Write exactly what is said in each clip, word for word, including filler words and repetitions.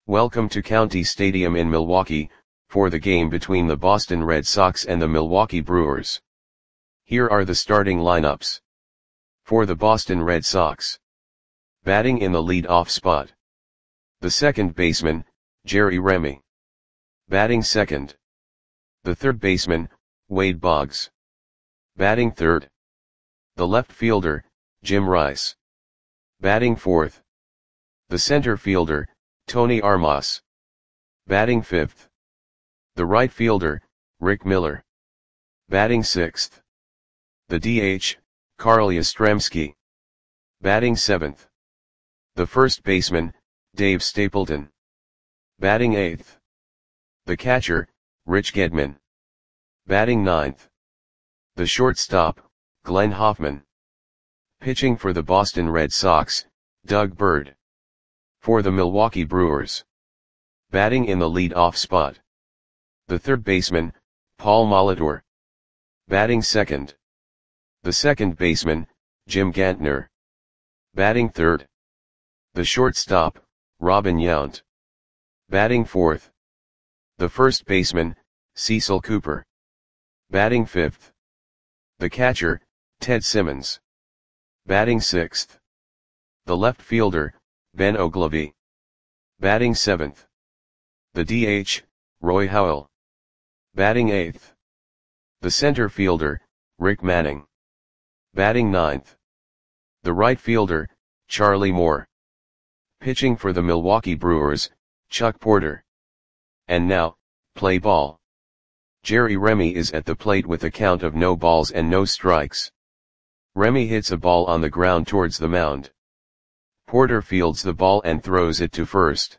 Welcome to County Stadium in Milwaukee, for the game between the Boston Red Sox and the Milwaukee Brewers. Here are the starting lineups. For the Boston Red Sox. Batting in the lead-off spot. The second baseman, Jerry Remy. Batting second. The third baseman, Wade Boggs. Batting third. The left fielder, Jim Rice. Batting fourth. The center fielder, Tony Armas. Batting fifth. The right fielder, Rick Miller. Batting sixth. The D H, Carl Yastrzemski. Batting seventh. The first baseman, Dave Stapleton. Batting eighth. The catcher, Rich Gedman. Batting ninth. The shortstop, Glenn Hoffman. Pitching for the Boston Red Sox, Doug Bird. For the Milwaukee Brewers. Batting in the lead-off spot. The third baseman, Paul Molitor. Batting second. The second baseman, Jim Gantner. Batting third. The shortstop, Robin Yount. Batting fourth. The first baseman, Cecil Cooper. Batting fifth. The catcher, Ted Simmons. Batting sixth. The left fielder, Ben Oglivie. Batting seventh. The D H, Roy Howell. Batting eighth. The center fielder, Rick Manning. Batting ninth. The right fielder, Charlie Moore. Pitching for the Milwaukee Brewers, Chuck Porter. And now, play ball. Jerry Remy is at the plate with a count of no balls and no strikes. Remy hits a ball on the ground towards the mound. Porter fields the ball and throws it to first.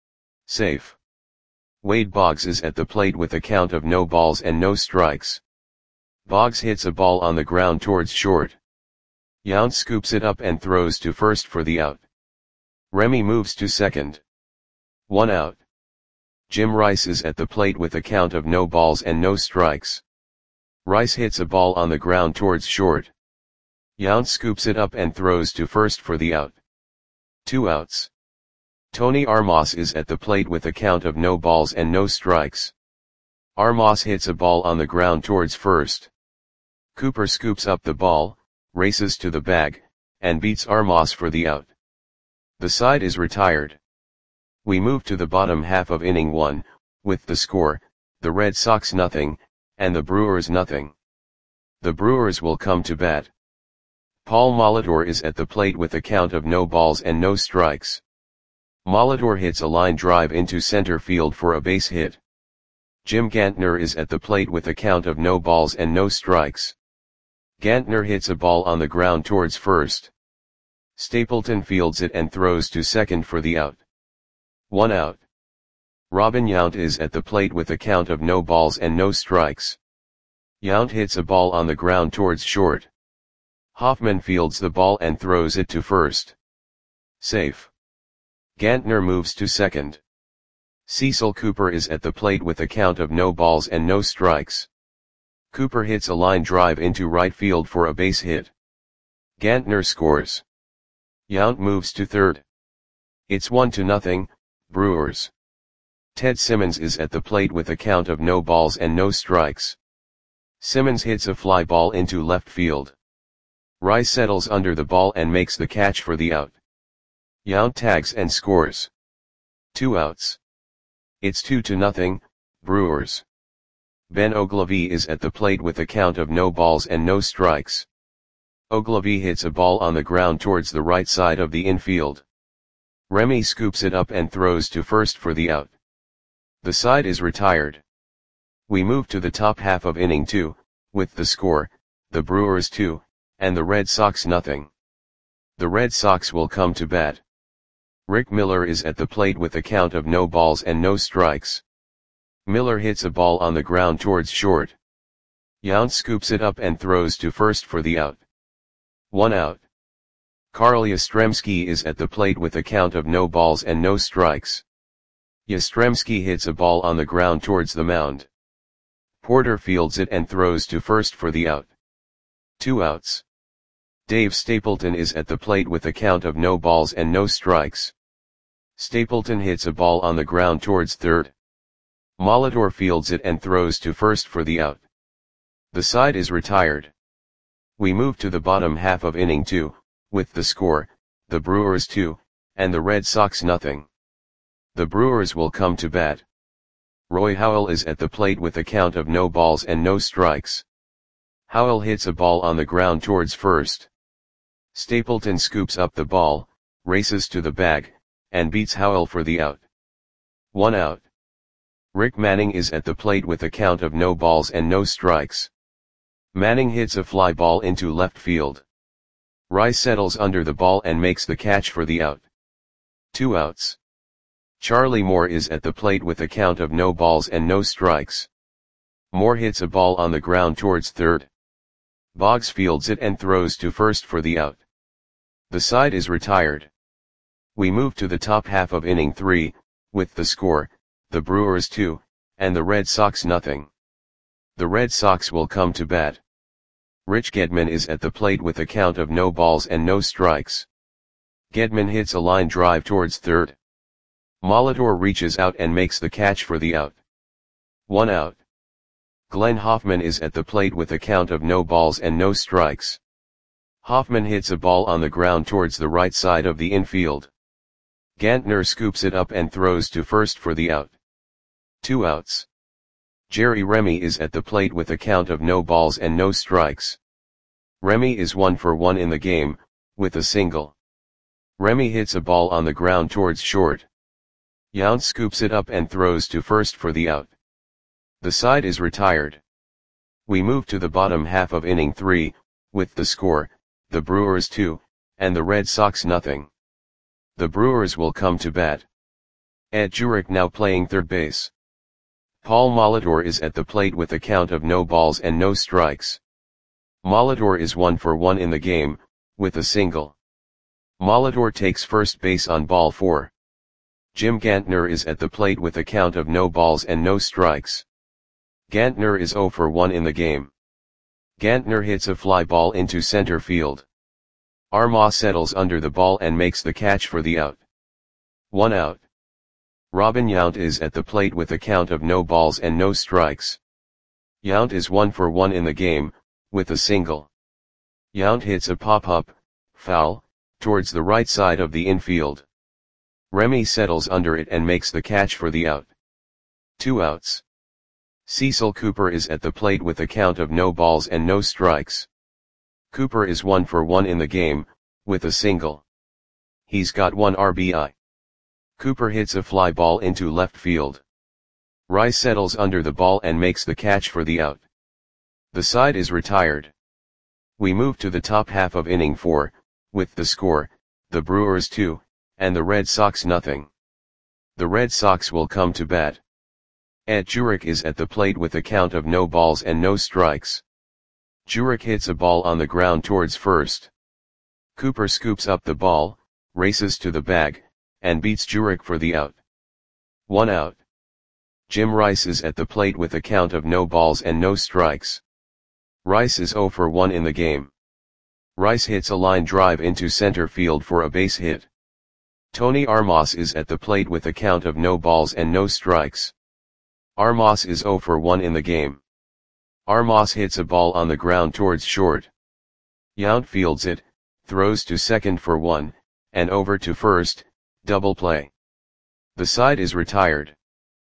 Safe. Wade Boggs is at the plate with a count of no balls and no strikes. Boggs hits a ball on the ground towards short. Yount scoops it up and throws to first for the out. Remy moves to second. One out. Jim Rice is at the plate with a count of no balls and no strikes. Rice hits a ball on the ground towards short. Yount scoops it up and throws to first for the out. Two outs. Tony Armas is at the plate with a count of no balls and no strikes. Armas hits a ball on the ground towards first. Cooper scoops up the ball, races to the bag, and beats Armas for the out. The side is retired. We move to the bottom half of inning one, with the score, the Red Sox nothing, and the Brewers nothing. The Brewers will come to bat. Paul Molitor is at the plate with a count of no balls and no strikes. Molitor hits a line drive into center field for a base hit. Jim Gantner is at the plate with a count of no balls and no strikes. Gantner hits a ball on the ground towards first. Stapleton fields it and throws to second for the out. One out. Robin Yount is at the plate with a count of no balls and no strikes. Yount hits a ball on the ground towards short. Hoffman fields the ball and throws it to first. Safe. Gantner moves to second. Cecil Cooper is at the plate with a count of no balls and no strikes. Cooper hits a line drive into right field for a base hit. Gantner scores. Yount moves to third. It's one to nothing, Brewers. Ted Simmons is at the plate with a count of no balls and no strikes. Simmons hits a fly ball into left field. Rice settles under the ball and makes the catch for the out. Yount tags and scores. Two outs. It's two to nothing, Brewers. Ben Oglivie is at the plate with a count of no balls and no strikes. Oglivie hits a ball on the ground towards the right side of the infield. Remy scoops it up and throws to first for the out. The side is retired. We move to the top half of inning two, with the score, the Brewers two, and the Red Sox nothing. The Red Sox will come to bat. Rick Miller is at the plate with a count of no balls and no strikes. Miller hits a ball on the ground towards short. Yount scoops it up and throws to first for the out. One out. Carl Yastrzemski is at the plate with a count of no balls and no strikes. Yastrzemski hits a ball on the ground towards the mound. Porter fields it and throws to first for the out. Two outs. Dave Stapleton is at the plate with a count of no balls and no strikes. Stapleton hits a ball on the ground towards third. Molitor fields it and throws to first for the out. The side is retired. We move to the bottom half of inning two, with the score, the Brewers two, and the Red Sox nothing. The Brewers will come to bat. Roy Howell is at the plate with a count of no balls and no strikes. Howell hits a ball on the ground towards first. Stapleton scoops up the ball, races to the bag, and beats Howell for the out. One out. Rick Manning is at the plate with a count of no balls and no strikes. Manning hits a fly ball into left field. Rice settles under the ball and makes the catch for the out. Two outs. Charlie Moore is at the plate with a count of no balls and no strikes. Moore hits a ball on the ground towards third. Boggs fields it and throws to first for the out. The side is retired. We move to the top half of inning three, with the score, the Brewers two, and the Red Sox nothing. The Red Sox will come to bat. Rich Gedman is at the plate with a count of no balls and no strikes. Gedman hits a line drive towards third. Molitor reaches out and makes the catch for the out. One out. Glenn Hoffman is at the plate with a count of no balls and no strikes. Hoffman hits a ball on the ground towards the right side of the infield. Gantner scoops it up and throws to first for the out. Two outs. Jerry Remy is at the plate with a count of no balls and no strikes. Remy is one for one in the game, with a single. Remy hits a ball on the ground towards short. Yount scoops it up and throws to first for the out. The side is retired. We move to the bottom half of inning three, with the score, the Brewers two, and the Red Sox nothing. The Brewers will come to bat. Ed Jurek now playing third base. Paul Molitor is at the plate with a count of no balls and no strikes. Molitor is one for one in the game, with a single. Molitor takes first base on ball four. Jim Gantner is at the plate with a count of no balls and no strikes. Gantner is zero for one in the game. Gantner hits a fly ball into center field. Armah settles under the ball and makes the catch for the out. One out. Robin Yount is at the plate with a count of no balls and no strikes. Yount is one for one in the game, with a single. Yount hits a pop-up, foul, towards the right side of the infield. Remy settles under it and makes the catch for the out. Two outs. Cecil Cooper is at the plate with a count of no balls and no strikes. Cooper is one for one in the game, with a single. He's got one R B I. Cooper hits a fly ball into left field. Rice settles under the ball and makes the catch for the out. The side is retired. We move to the top half of inning four, with the score, the Brewers two, and the Red Sox nothing. The Red Sox will come to bat. Ed Jurek is at the plate with a count of no balls and no strikes. Jurek hits a ball on the ground towards first. Cooper scoops up the ball, races to the bag, and beats Jurek for the out. One out. Jim Rice is at the plate with a count of no balls and no strikes. Rice is zero for one in the game. Rice hits a line drive into center field for a base hit. Tony Armas is at the plate with a count of no balls and no strikes. Armas is zero for one in the game. Armas hits a ball on the ground towards short. Yount fields it, throws to second for one, and over to first, double play. The side is retired.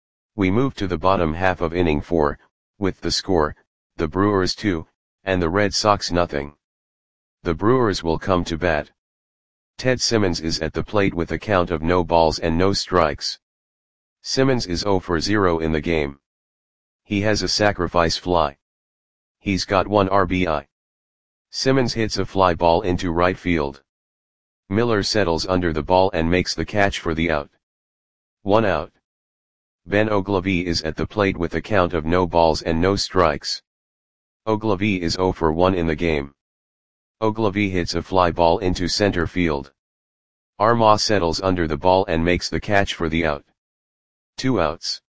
We move to the bottom half of inning four, with the score, the Brewers two, and the Red Sox nothing. The Brewers will come to bat. Ted Simmons is at the plate with a count of no balls and no strikes. Simmons is zero for zero in the game. He has a sacrifice fly. He's got one R B I. Simmons hits a fly ball into right field. Miller settles under the ball and makes the catch for the out. One out. Ben Oglivie is at the plate with a count of no balls and no strikes. Oglivie is zero for one in the game. Oglivie hits a fly ball into center field. Armah settles under the ball and makes the catch for the out. Two outs.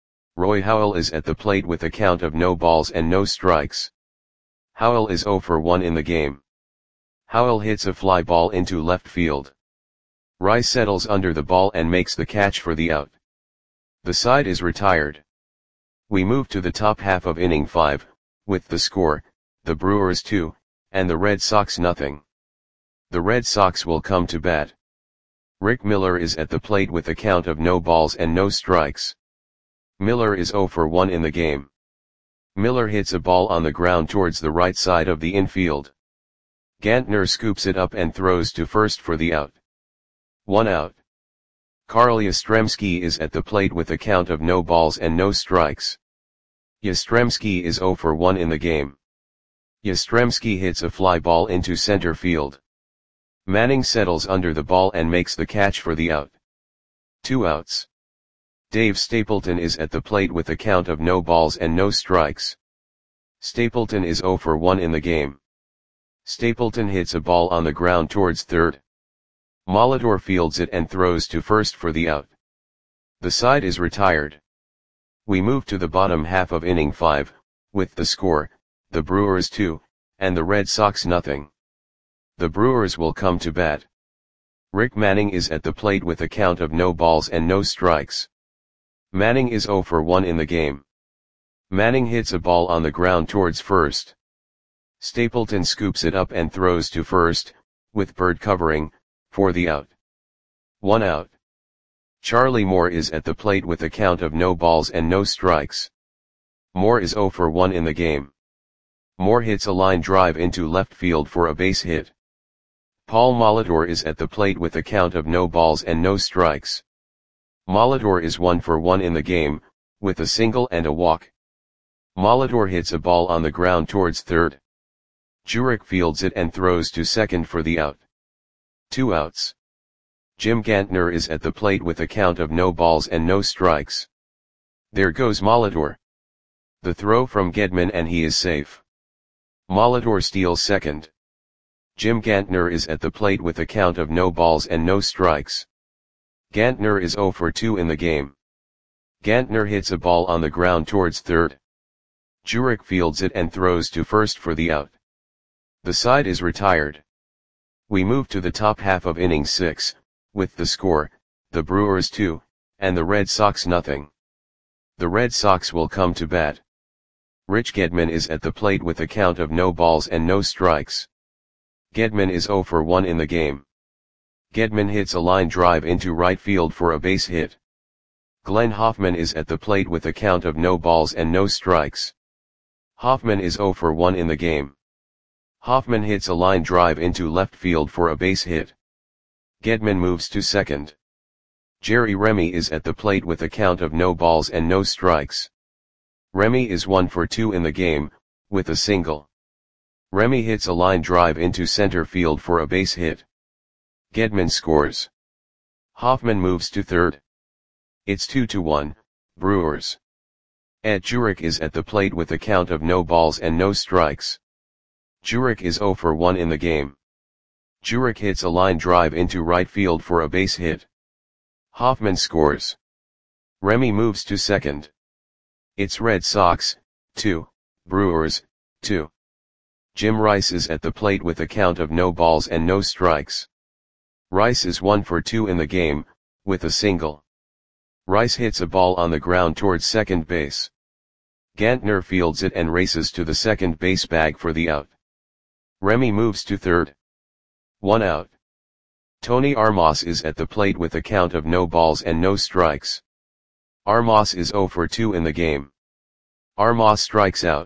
Roy Howell is at the plate with a count of no balls and no strikes. Howell is zero for one in the game. Howell hits a fly ball into left field. Rice settles under the ball and makes the catch for the out. The side is retired. We move to the top half of inning five, with the score, the Brewers two, and the Red Sox nothing. The Red Sox will come to bat. Rick Miller is at the plate with a count of no balls and no strikes. Miller is oh for one in the game. Miller hits a ball on the ground towards the right side of the infield. Gantner scoops it up and throws to first for the out. One out. Carl Yastrzemski is at the plate with a count of no balls and no strikes. Yastrzemski is oh for one in the game. Yastrzemski hits a fly ball into center field. Manning settles under the ball and makes the catch for the out. Two outs. Dave Stapleton is at the plate with a count of no balls and no strikes. Stapleton is oh for one in the game. Stapleton hits a ball on the ground towards third. Molitor fields it and throws to first for the out. The side is retired. We move to the bottom half of inning five, with the score, the Brewers two, and the Red Sox nothing. The Brewers will come to bat. Rick Manning is at the plate with a count of no balls and no strikes. Manning is oh for one in the game. Manning hits a ball on the ground towards first. Stapleton scoops it up and throws to first, with Bird covering, for the out. One out. Charlie Moore is at the plate with a count of no balls and no strikes. Moore is oh for one in the game. Moore hits a line drive into left field for a base hit. Paul Molitor is at the plate with a count of no balls and no strikes. Molitor is one for one in the game, with a single and a walk. Molitor hits a ball on the ground towards third. Jurek fields it and throws to second for the out. Two outs. Jim Gantner is at the plate with a count of no balls and no strikes. There goes Molitor. The throw from Gedman and he is safe. Molitor steals second. Jim Gantner is at the plate with a count of no balls and no strikes. Gantner is oh for two in the game. Gantner hits a ball on the ground towards third. Jurek fields it and throws to first for the out. The side is retired. We move to the top half of inning six, with the score, the Brewers two, and the Red Sox nothing. The Red Sox will come to bat. Rich Gedman is at the plate with a count of no balls and no strikes. Gedman is oh for one in the game. Gedman hits a line drive into right field for a base hit. Glenn Hoffman is at the plate with a count of no balls and no strikes. Hoffman is oh for one in the game. Hoffman hits a line drive into left field for a base hit. Gedman moves to second. Jerry Remy is at the plate with a count of no balls and no strikes. Remy is one for two in the game, with a single. Remy hits a line drive into center field for a base hit. Gedman scores. Hoffman moves to third. It's two to one, Brewers. Ed Jurek is at the plate with a count of no balls and no strikes. Jurek is oh for one in the game. Jurek hits a line drive into right field for a base hit. Hoffman scores. Remy moves to second. It's Red Sox, two, Brewers, two. Jim Rice is at the plate with a count of no balls and no strikes. Rice is one for two in the game, with a single. Rice hits a ball on the ground towards second base. Gantner fields it and races to the second base bag for the out. Remy moves to third. One out. Tony Armas is at the plate with a count of no balls and no strikes. Armas is oh for two in the game. Armas strikes out.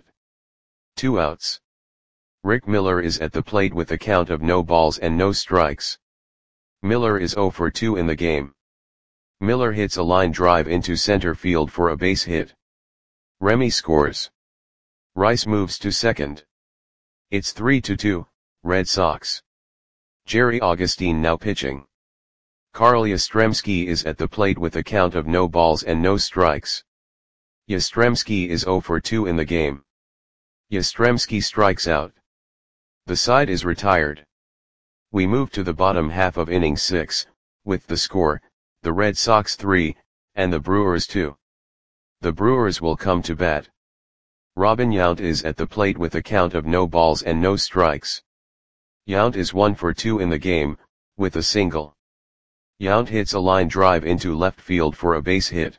Two outs. Rick Miller is at the plate with a count of no balls and no strikes. Miller is oh for two in the game. Miller hits a line drive into center field for a base hit. Remy scores. Rice moves to second. It's three to two, Red Sox. Jerry Augustine now pitching. Carl Yastrzemski is at the plate with a count of no balls and no strikes. Yastrzemski is oh for two in the game. Yastrzemski strikes out. The side is retired. We move to the bottom half of inning six, with the score, the Red Sox three, and the Brewers two. The Brewers will come to bat. Robin Yount is at the plate with a count of no balls and no strikes. Yount is one for two in the game, with a single. Yount hits a line drive into left field for a base hit.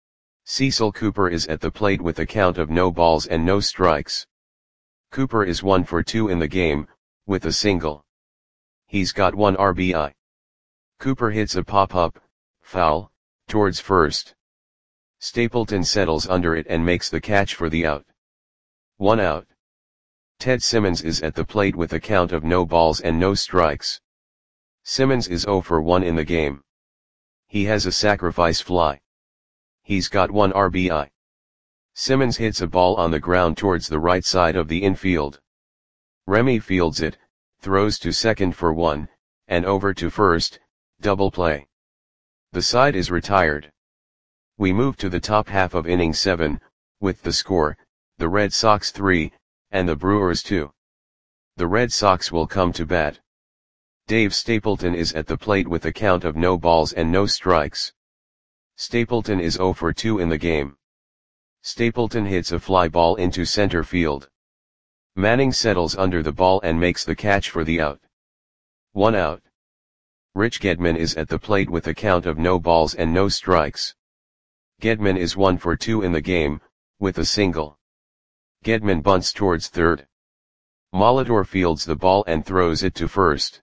Cecil Cooper is at the plate with a count of no balls and no strikes. Cooper is one for two in the game, with a single. He's got one R B I. Cooper hits a pop-up, foul, towards first. Stapleton settles under it and makes the catch for the out. One out. Ted Simmons is at the plate with a count of no balls and no strikes. Simmons is zero for one in the game. He has a sacrifice fly. He's got one R B I. Simmons hits a ball on the ground towards the right side of the infield. Remy fields it, throws to second for one, and over to first, double play. The side is retired. We move to the top half of inning seven, with the score, the Red Sox three, and the Brewers two. The Red Sox will come to bat. Dave Stapleton is at the plate with a count of no balls and no strikes. Stapleton is zero for two in the game. Stapleton hits a fly ball into center field. Manning settles under the ball and makes the catch for the out. One out. Rich Gedman is at the plate with a count of no balls and no strikes. Gedman is one for two in the game, with a single. Gedman bunts towards third. Molitor fields the ball and throws it to first.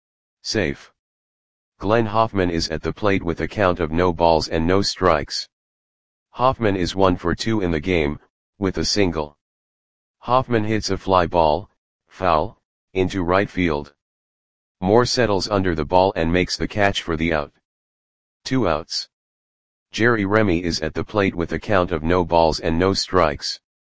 Safe. Glenn Hoffman is at the plate with a count of no balls and no strikes. Hoffman is one for two in the game, with a single. Hoffman hits a fly ball, foul, into right field. Moore settles under the ball and makes the catch for the out. Two outs. Jerry Remy is at the plate with a count of no balls and no strikes.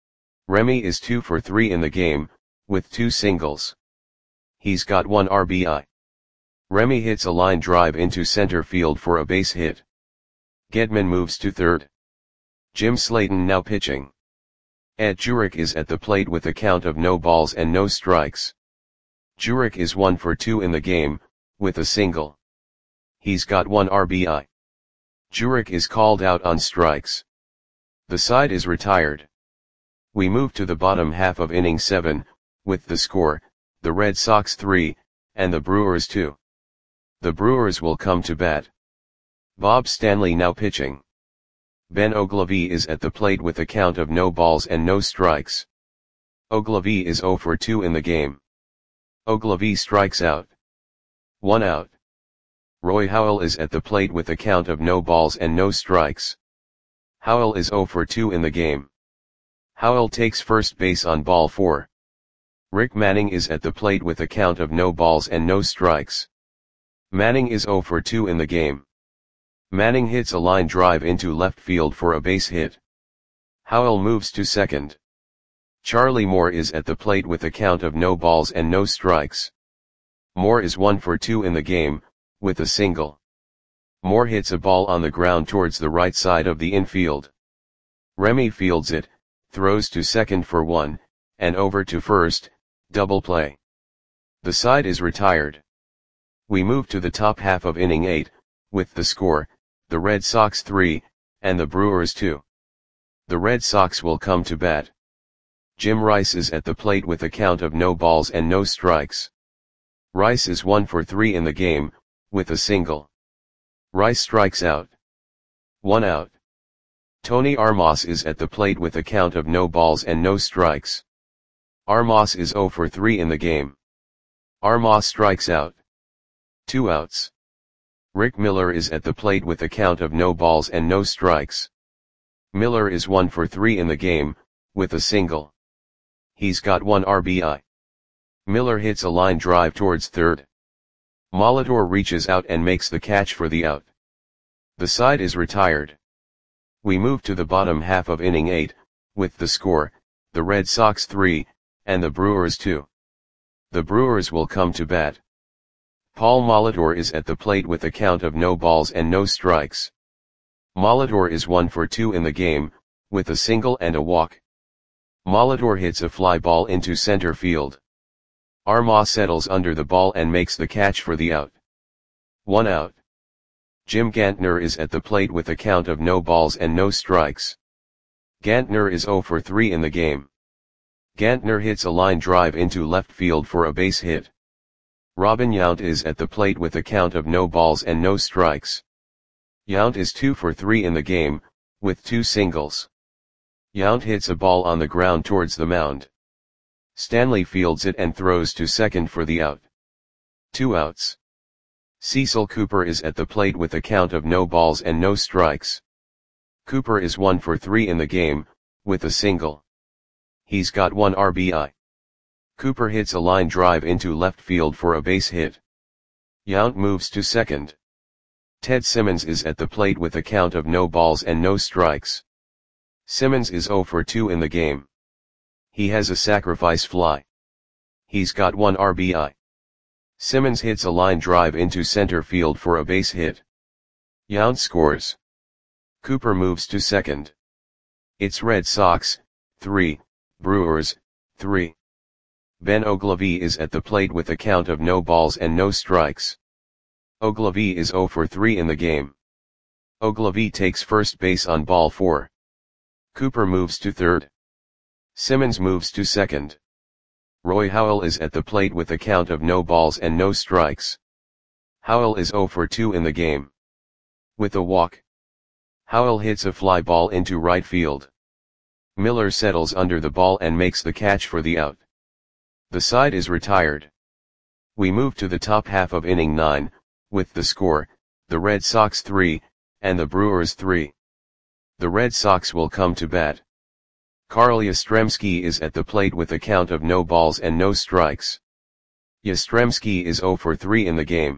Remy is two for three in the game, with two singles. He's got one R B I. Remy hits a line drive into center field for a base hit. Gedman moves to third. Jim Slayton now pitching. Ed Jurek is at the plate with a count of no balls and no strikes. Jurek is one for two in the game, with a single. He's got one R B I. Jurek is called out on strikes. The side is retired. We move to the bottom half of inning seven, with the score, the Red Sox three, and the Brewers two. The Brewers will come to bat. Bob Stanley now pitching. Ben Ogilvie is at the plate with a count of no balls and no strikes. Ogilvie is zero for two in the game. Ogilvie strikes out. One out. Roy Howell is at the plate with a count of no balls and no strikes. Howell is zero for two in the game. Howell takes first base on ball four. Rick Manning is at the plate with a count of no balls and no strikes. Manning is zero for two in the game. Manning hits a line drive into left field for a base hit. Howell moves to second. Charlie Moore is at the plate with a count of no balls and no strikes. Moore is one for two in the game, with a single. Moore hits a ball on the ground towards the right side of the infield. Remy fields it, throws to second for one, and over to first, double play. The side is retired. We move to the top half of inning eight, with the score, the Red Sox three, and the Brewers two. The Red Sox will come to bat. Jim Rice is at the plate with a count of no balls and no strikes. Rice is one for three in the game, with a single. Rice strikes out. One out. Tony Armas is at the plate with a count of no balls and no strikes. Armas is zero for three in the game. Armas strikes out. Two outs. Rick Miller is at the plate with a count of no balls and no strikes. Miller is one for three in the game, with a single. He's got one R B I. Miller hits a line drive towards third. Molitor reaches out and makes the catch for the out. The side is retired. We move to the bottom half of inning eight, with the score, the Red Sox three, and the Brewers two. The Brewers will come to bat. Paul Molitor is at the plate with a count of no balls and no strikes. Molitor is one for two in the game, with a single and a walk. Molitor hits a fly ball into center field. Armas settles under the ball and makes the catch for the out. One out. Jim Gantner is at the plate with a count of no balls and no strikes. Gantner is zero for three in the game. Gantner hits a line drive into left field for a base hit. Robin Yount is at the plate with a count of no balls and no strikes. Yount is two for three in the game, with two singles. Yount hits a ball on the ground towards the mound. Stanley fields it and throws to second for the out. Two outs. Cecil Cooper is at the plate with a count of no balls and no strikes. Cooper is one for three in the game, with a single. He's got one R B I. Cooper hits a line drive into left field for a base hit. Yount moves to second. Ted Simmons is at the plate with a count of no balls and no strikes. Simmons is zero for two in the game. He has a sacrifice fly. He's got one R B I. Simmons hits a line drive into center field for a base hit. Yount scores. Cooper moves to second. It's Red Sox, three, Brewers, three. Ben Oglivie is at the plate with a count of no balls and no strikes. Oglivie is zero for three in the game. Oglivie takes first base on ball four. Cooper moves to third. Simmons moves to second. Roy Howell is at the plate with a count of no balls and no strikes. Howell is zero for two in the game. With a walk. Howell hits a fly ball into right field. Miller settles under the ball and makes the catch for the out. The side is retired. We move to the top half of inning nine, with the score, the Red Sox three, and the Brewers three. The Red Sox will come to bat. Carl Yastrzemski is at the plate with a count of no balls and no strikes. Yastrzemski is zero for three in the game.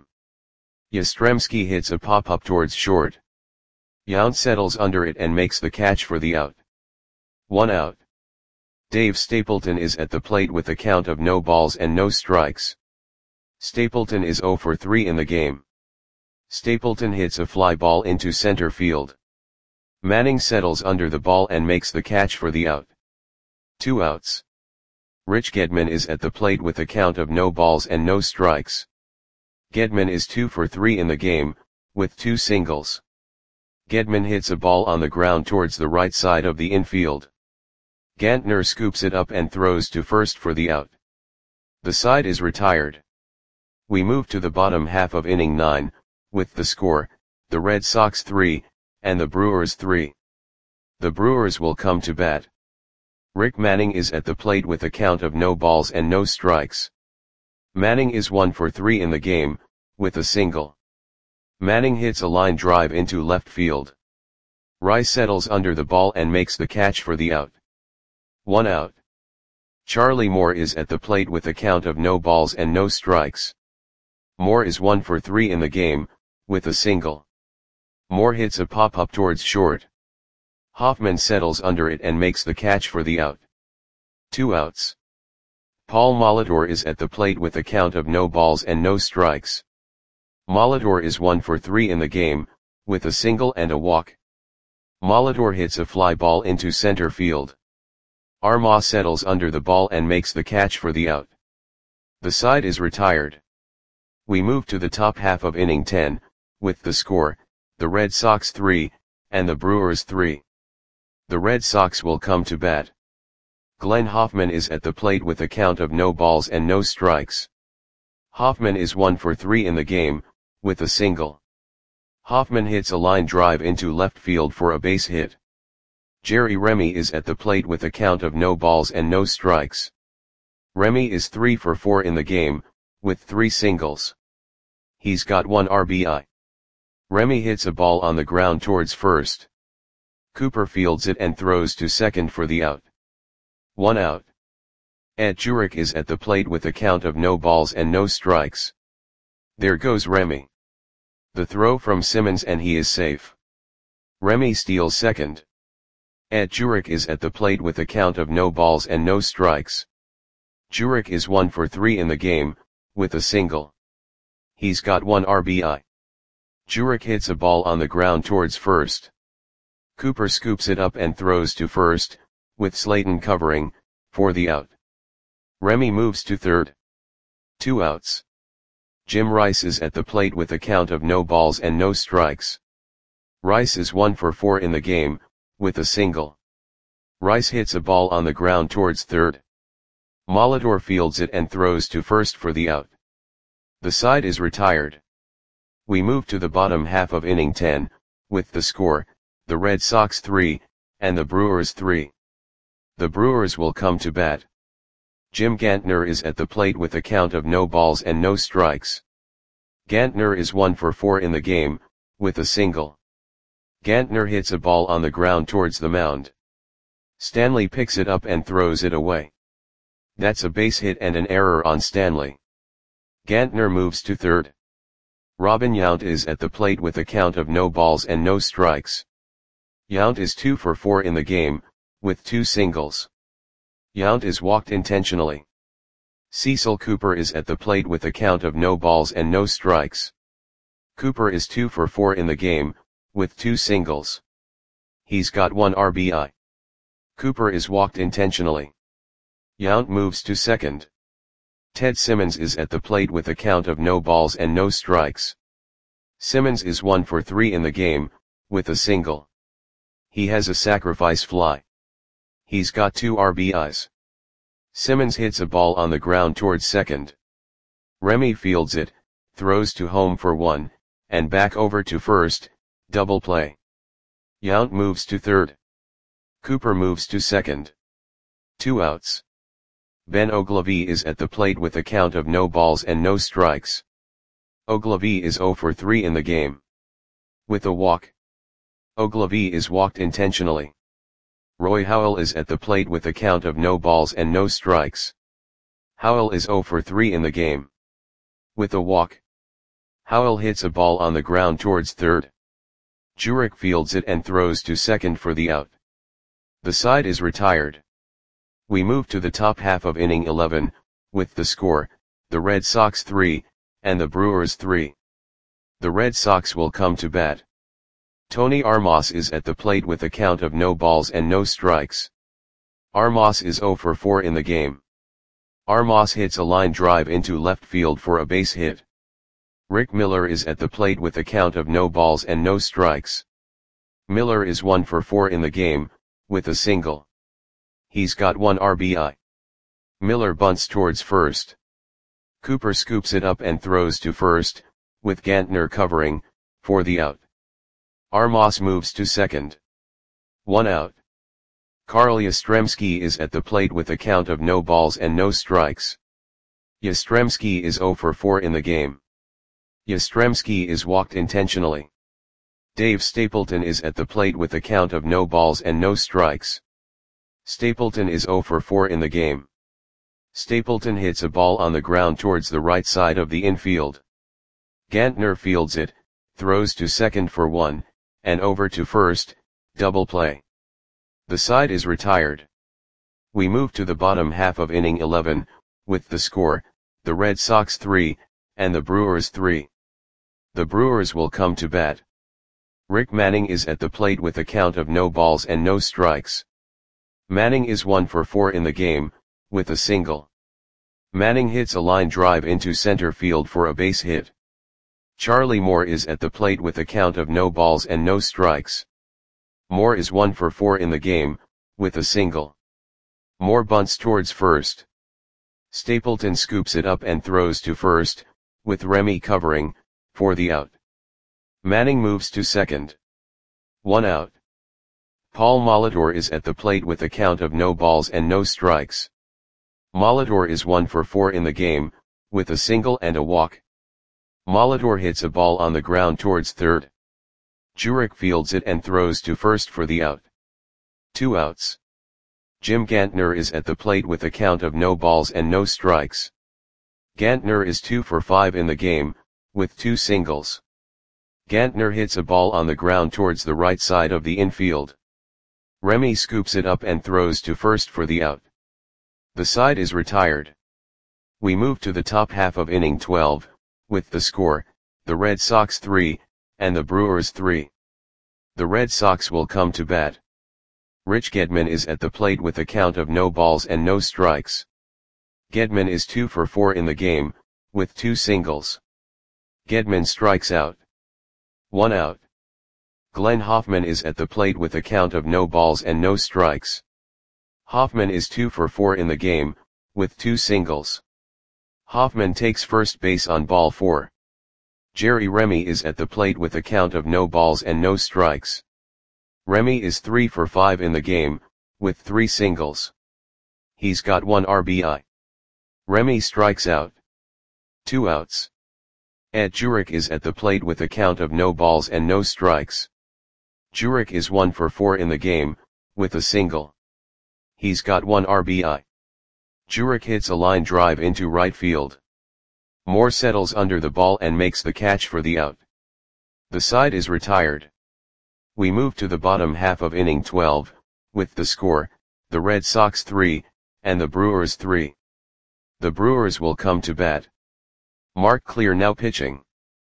Yastrzemski hits a pop-up towards short. Yount settles under it and makes the catch for the out. One out. Dave Stapleton is at the plate with a count of no balls and no strikes. Stapleton is zero for three in the game. Stapleton hits a fly ball into center field. Manning settles under the ball and makes the catch for the out. Two outs. Rich Gedman is at the plate with a count of no balls and no strikes. Gedman is two for three in the game, with two singles. Gedman hits a ball on the ground towards the right side of the infield. Gantner scoops it up and throws to first for the out. The side is retired. We move to the bottom half of inning nine, with the score, the Red Sox three, and the Brewers three. The Brewers will come to bat. Rick Manning is at the plate with a count of no balls and no strikes. Manning is one for three in the game, with a single. Manning hits a line drive into left field. Rice settles under the ball and makes the catch for the out. One out. Charlie Moore is at the plate with a count of no balls and no strikes. Moore is one for three in the game, with a single. Moore hits a pop-up towards short. Hoffman settles under it and makes the catch for the out. Two outs. Paul Molitor is at the plate with a count of no balls and no strikes. Molitor is one for three in the game, with a single and a walk. Molitor hits a fly ball into center field. Armah settles under the ball and makes the catch for the out. The side is retired. We move to the top half of inning ten, with the score, the Red Sox three, and the Brewers three. The Red Sox will come to bat. Glenn Hoffman is at the plate with a count of no balls and no strikes. Hoffman is one for three in the game, with a single. Hoffman hits a line drive into left field for a base hit. Jerry Remy is at the plate with a count of no balls and no strikes. Remy is three for four in the game, with three singles. He's got one R B I. Remy hits a ball on the ground towards first. Cooper fields it and throws to second for the out. One out. Ed Jurek is at the plate with a count of no balls and no strikes. There goes Remy. The throw from Simmons and he is safe. Remy steals second. Ed Jurek is at the plate with a count of no balls and no strikes. Jurek is one for three in the game, with a single. He's got one R B I. Jurek hits a ball on the ground towards first. Cooper scoops it up and throws to first, with Slayton covering, for the out. Remy moves to third. Two outs. Jim Rice is at the plate with a count of no balls and no strikes. Rice is one for four in the game, with a single. Rice hits a ball on the ground towards third. Molitor fields it and throws to first for the out. The side is retired. We move to the bottom half of inning ten, with the score, the Red Sox three, and the Brewers three. The Brewers will come to bat. Jim Gantner is at the plate with a count of no balls and no strikes. Gantner is one for four in the game, with a single. Gantner hits a ball on the ground towards the mound. Stanley picks it up and throws it away. That's a base hit and an error on Stanley. Gantner moves to third. Robin Yount is at the plate with a count of no balls and no strikes. Yount is two for four in the game, with two singles. Yount is walked intentionally. Cecil Cooper is at the plate with a count of no balls and no strikes. Cooper is two for four in the game, with two singles. He's got one R B I. Cooper is walked intentionally. Yount moves to second. Ted Simmons is at the plate with a count of no balls and no strikes. Simmons is one for three in the game, with a single. He has a sacrifice fly. He's got two R B Is. Simmons hits a ball on the ground towards second. Remy fields it, throws to home for one, and back over to first, double play. Yount moves to third. Cooper moves to second. Two outs. Ben Oglivie is at the plate with a count of no balls and no strikes. Oglivie is zero for three in the game. With a walk. Oglivie is walked intentionally. Roy Howell is at the plate with a count of no balls and no strikes. Howell is zero for three in the game. With a walk. Howell hits a ball on the ground towards third. Jurek fields it and throws to second for the out. The side is retired. We move to the top half of inning eleven, with the score, the Red Sox three, and the Brewers three. The Red Sox will come to bat. Tony Armas is at the plate with a count of no balls and no strikes. Armas is zero for four in the game. Armas hits a line drive into left field for a base hit. Rick Miller is at the plate with a count of no balls and no strikes. Miller is one for four in the game, with a single. He's got one R B I. Miller bunts towards first. Cooper scoops it up and throws to first, with Gantner covering, for the out. Armas moves to second. One out. Carl Yastrzemski is at the plate with a count of no balls and no strikes. Yastrzemski is zero for four in the game. Yastrzemski is walked intentionally. Dave Stapleton is at the plate with a count of no balls and no strikes. Stapleton is zero for four in the game. Stapleton hits a ball on the ground towards the right side of the infield. Gantner fields it, throws to second for one, and over to first, double play. The side is retired. We move to the bottom half of inning eleven, with the score, the Red Sox three, and the Brewers three. The Brewers will come to bat. Rick Manning is at the plate with a count of no balls and no strikes. Manning is one for four in the game, with a single. Manning hits a line drive into center field for a base hit. Charlie Moore is at the plate with a count of no balls and no strikes. Moore is one for four in the game, with a single. Moore bunts towards first. Stapleton scoops it up and throws to first, with Remy covering, for the out. Manning moves to second. One out. Paul Molitor is at the plate with a count of no balls and no strikes. Molitor is one for four in the game, with a single and a walk. Molitor hits a ball on the ground towards third. Jurek fields it and throws to first for the out. Two outs. Jim Gantner is at the plate with a count of no balls and no strikes. Gantner is two for five in the game, with two singles. Gantner hits a ball on the ground towards the right side of the infield. Remy scoops it up and throws to first for the out. The side is retired. We move to the top half of inning twelve, with the score, the Red Sox three, and the Brewers three. The Red Sox will come to bat. Rich Gedman is at the plate with a count of no balls and no strikes. Gedman is two for four in the game, with two singles. Gedman strikes out. One out. Glenn Hoffman is at the plate with a count of no balls and no strikes. Hoffman is two for four in the game, with two singles. Hoffman takes first base on ball four. Jerry Remy is at the plate with a count of no balls and no strikes. Remy is three for five in the game, with three singles. He's got one R B I. Remy strikes out. Two outs. Ed Jurek is at the plate with a count of no balls and no strikes. Jurek is one for four in the game, with a single. He's got one R B I. Jurek hits a line drive into right field. Moore settles under the ball and makes the catch for the out. The side is retired. We move to the bottom half of inning twelve, with the score, the Red Sox three, and the Brewers three. The Brewers will come to bat. Mark Clear now pitching.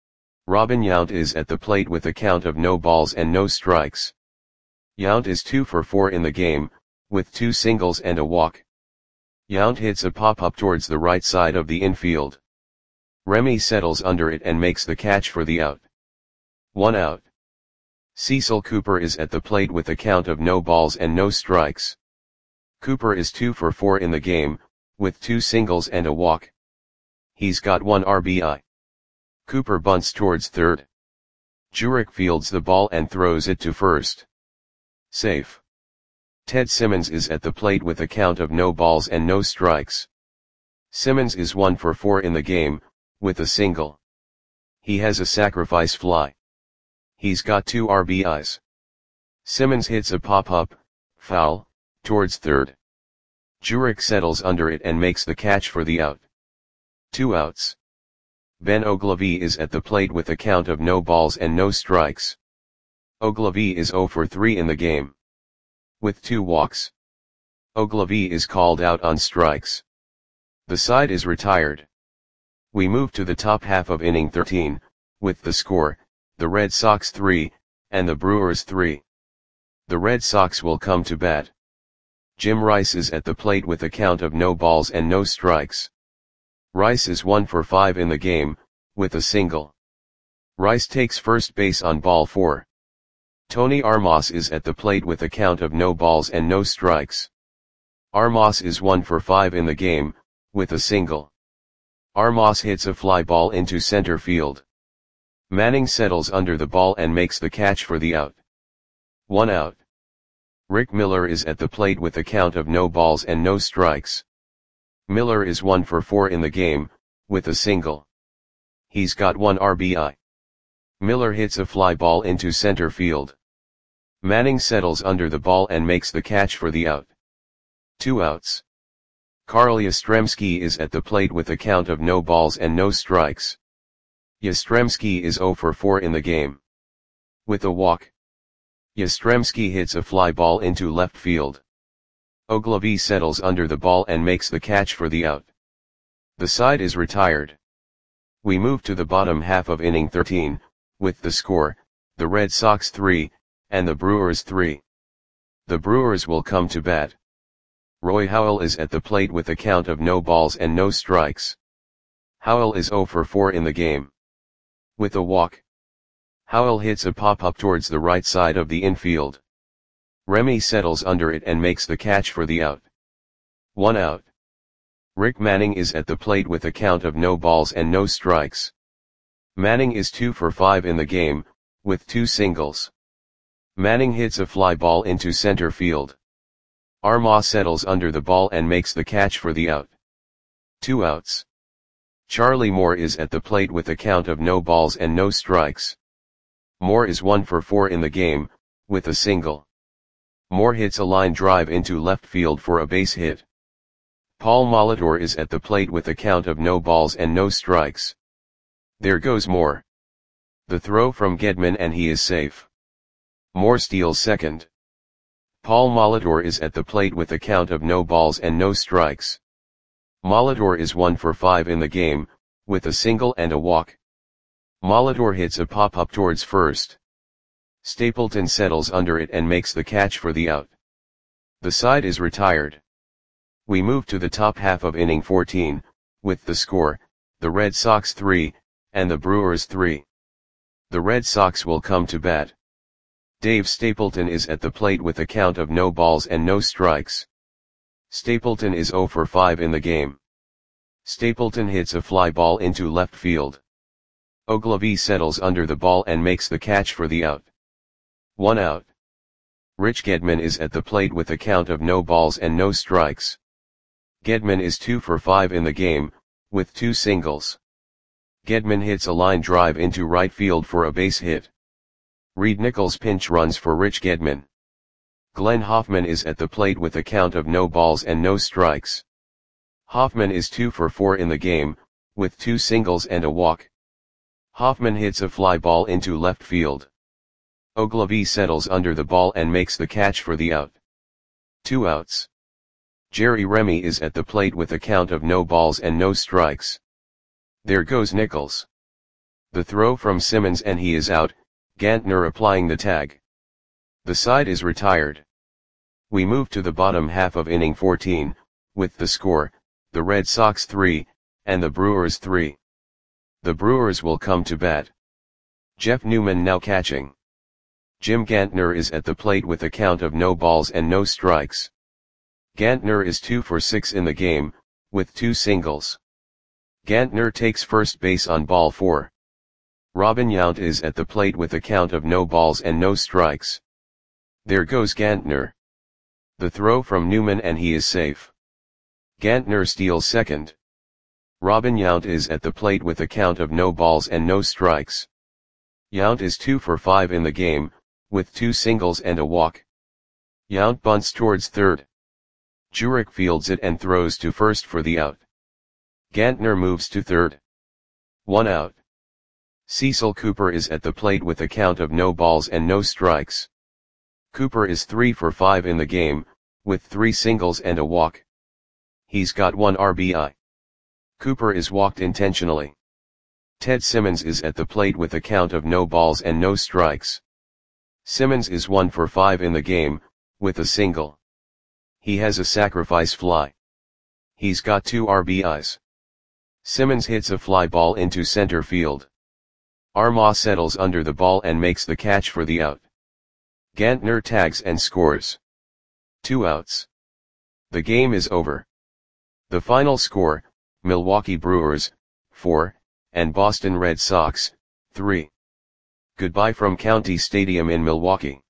Robin Yount is at the plate with a count of no balls and no strikes. Yount is two for four in the game, with two singles and a walk. Yount hits a pop-up towards the right side of the infield. Remy settles under it and makes the catch for the out. One out. Cecil Cooper is at the plate with a count of no balls and no strikes. Cooper is two for four in the game, with two singles and a walk. He's got one R B I. Cooper bunts towards third. Jurek fields the ball and throws it to first. Safe. Ted Simmons is at the plate with a count of no balls and no strikes. Simmons is one for four in the game, with a single. He has a sacrifice fly. He's got two R B Is. Simmons hits a pop-up, foul, towards third. Jurek settles under it and makes the catch for the out. Two outs. Ben Ogilvy is at the plate with a count of no balls and no strikes. Ogilvy is zero for three in the game. With two walks. Ogilvy is called out on strikes. The side is retired. We move to the top half of inning thirteen, with the score, the Red Sox three, and the Brewers three. The Red Sox will come to bat. Jim Rice is at the plate with a count of no balls and no strikes. Rice is one for five in the game, with a single. Rice takes first base on ball four. Tony Armas is at the plate with a count of no balls and no strikes. Armas is one for five in the game, with a single. Armas hits a fly ball into center field. Manning settles under the ball and makes the catch for the out. One out. Rick Miller is at the plate with a count of no balls and no strikes. Miller is one for four in the game, with a single. He's got one R B I. Miller hits a fly ball into center field. Manning settles under the ball and makes the catch for the out. Two outs. Carl Yastrzemski is at the plate with a count of no balls and no strikes. Yastrzemski is zero for four in the game. With a walk. Yastrzemski hits a fly ball into left field. Ogilvy settles under the ball and makes the catch for the out. The side is retired. We move to the bottom half of inning thirteen, with the score, the Red Sox three, and the Brewers three. The Brewers will come to bat. Roy Howell is at the plate with a count of no balls and no strikes. Howell is zero for four in the game. With a walk. Howell hits a pop-up towards the right side of the infield. Remy settles under it and makes the catch for the out. One out. Rick Manning is at the plate with a count of no balls and no strikes. Manning is two for five in the game, with two singles. Manning hits a fly ball into center field. Armas settles under the ball and makes the catch for the out. Two outs. Charlie Moore is at the plate with a count of no balls and no strikes. Moore is one for four in the game, with a single. Moore hits a line drive into left field for a base hit. Paul Molitor is at the plate with a count of no balls and no strikes. There goes Moore. The throw from Gedman and he is safe. Moore steals second. Paul Molitor is at the plate with a count of no balls and no strikes. Molitor is one for five in the game, with a single and a walk. Molitor hits a pop-up towards first. Stapleton settles under it and makes the catch for the out. The side is retired. We move to the top half of inning fourteen, with the score, the Red Sox three, and the Brewers three. The Red Sox will come to bat. Dave Stapleton is at the plate with a count of no balls and no strikes. Stapleton is zero for five in the game. Stapleton hits a fly ball into left field. Ogilvy settles under the ball and makes the catch for the out. One out. Rich Gedman is at the plate with a count of no balls and no strikes. Gedman is two for five in the game, with two singles. Gedman hits a line drive into right field for a base hit. Reed Nichols pinch runs for Rich Gedman. Glenn Hoffman is at the plate with a count of no balls and no strikes. Hoffman is two for four in the game, with two singles and a walk. Hoffman hits a fly ball into left field. Ogilvy settles under the ball and makes the catch for the out. Two outs. Jerry Remy is at the plate with a count of no balls and no strikes. There goes Nichols. The throw from Simmons and he is out, Gantner applying the tag. The side is retired. We move to the bottom half of inning fourteen, with the score, the Red Sox three, and the Brewers three. The Brewers will come to bat. Jeff Newman now catching. Jim Gantner is at the plate with a count of no balls and no strikes. Gantner is two for six in the game, with two singles. Gantner takes first base on ball four. Robin Yount is at the plate with a count of no balls and no strikes. There goes Gantner. The throw from Newman and he is safe. Gantner steals second. Robin Yount is at the plate with a count of no balls and no strikes. Yount is two for five in the game, with two singles and a walk. Yount bunts towards third. Jurek fields it and throws to first for the out. Gantner moves to third. One out. Cecil Cooper is at the plate with a count of no balls and no strikes. Cooper is three for five in the game, with three singles and a walk. He's got one R B I. Cooper is walked intentionally. Ted Simmons is at the plate with a count of no balls and no strikes. Simmons is one for five in the game, with a single. He has a sacrifice fly. He's got two R B Is. Simmons hits a fly ball into center field. Armah settles under the ball and makes the catch for the out. Gantner tags and scores. Two outs. The game is over. The final score, Milwaukee Brewers, four, and Boston Red Sox, three. Goodbye from County Stadium in Milwaukee.